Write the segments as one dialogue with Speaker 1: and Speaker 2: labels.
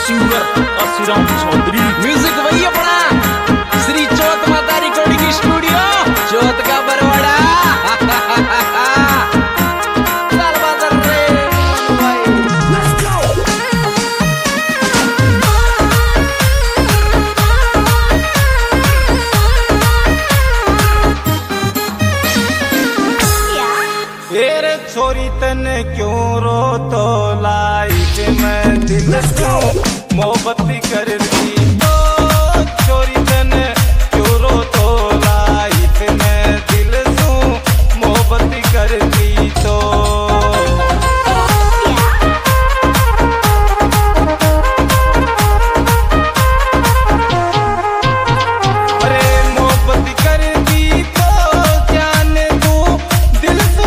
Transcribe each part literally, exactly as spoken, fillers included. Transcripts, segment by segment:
Speaker 1: Singer असिराम Chaudhary. Music वही अपना श्री चौथ माता रिकॉर्डिंग स्टूडियो चौथ का बरवाड़ा।
Speaker 2: छोरी तने क्यों रो तो लाइफ में दिल क्यों मोहब्बती करती तो छोरी तने क्यों रो तो लाइफ में दिल क्यों मोहब्बती करती तो अरे मोहब्बती करती तो जाने तू दिल तू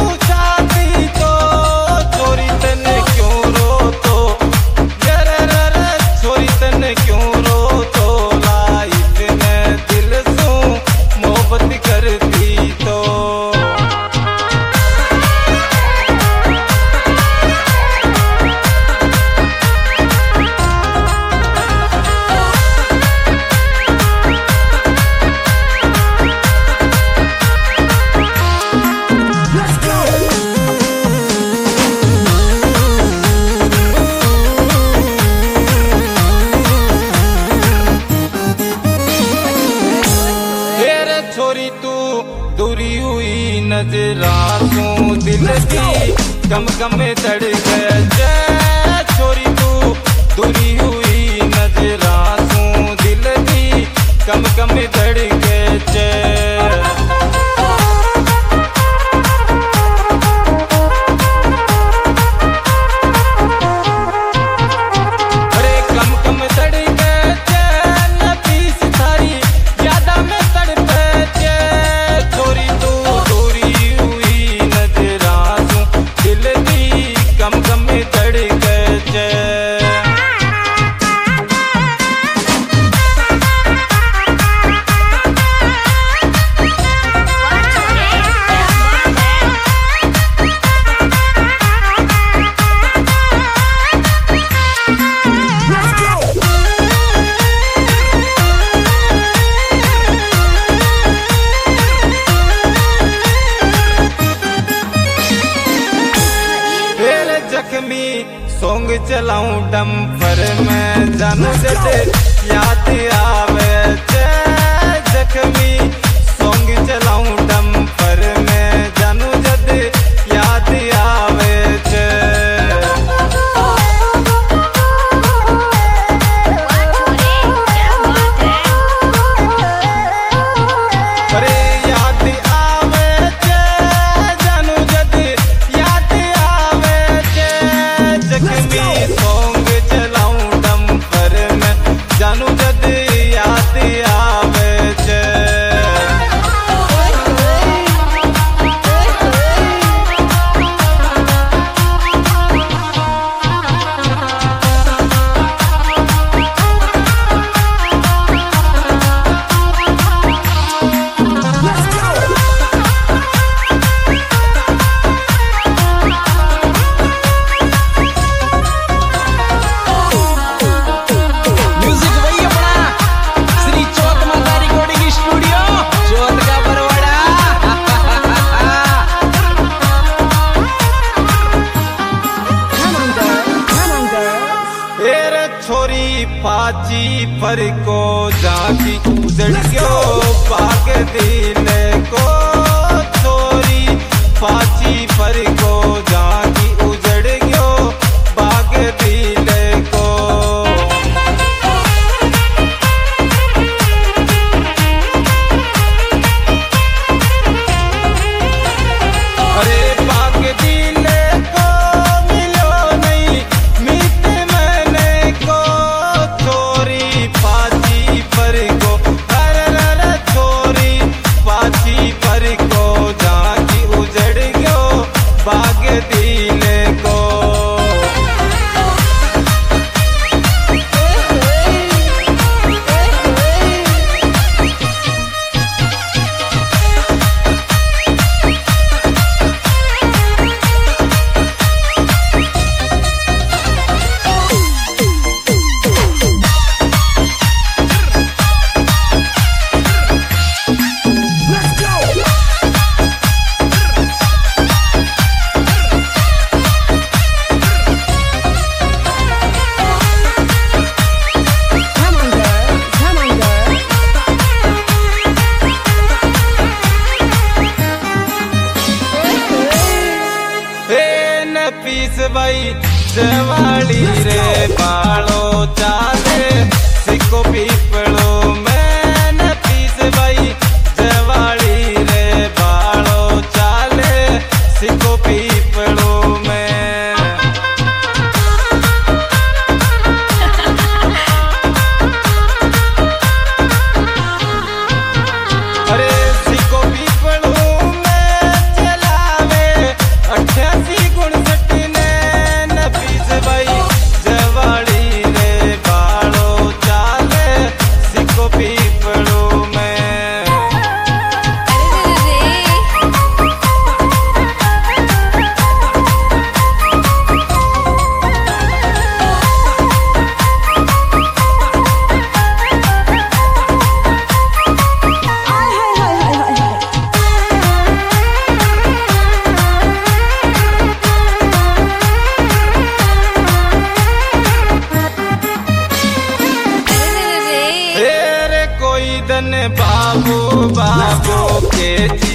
Speaker 2: दूरी हुई नजरां दिल की कम कम धड़के छोरी तू दूरी हुई नजरां दिल की कम कम धड़के अरे कम कम धड़के नबी सितारी यादा में तड़पे छोरी तू दूरी हुई नजरां दिल की कम कम धड़के जख्मी सोंग चलाऊं डंपर में जानू जद याद आवे जख्मी सोंग चलाऊं डंपर में जानू जद याद आवे अरे याद आवे जानू जद याद आवे जख्मी सोंग चलाऊं डंपर में जानू जद याद आवे छोरी पाची पर को जाकी उजड़ क्यों भाग दिल को छोरी पाची पर को जाकी उजड़ क्यों भाग दिल को अरे भाग दिल को मिलो नहीं मीत मैंने को छोरी पाची पर को हर हर छोरी पाची पर जवाड़ी रे बालो चाले सिको पीपड़ो में न पीस भाई जवाड़ी रे बालो चाले सिको पीपड़ो में अरे सिको पीपड़ो में चलावे अठासी गुणसठ ने न पीस भाई जवाड़ी रे बालो चाले सिको पीपड़ो में तेरे कोई दन बाबू बाबू के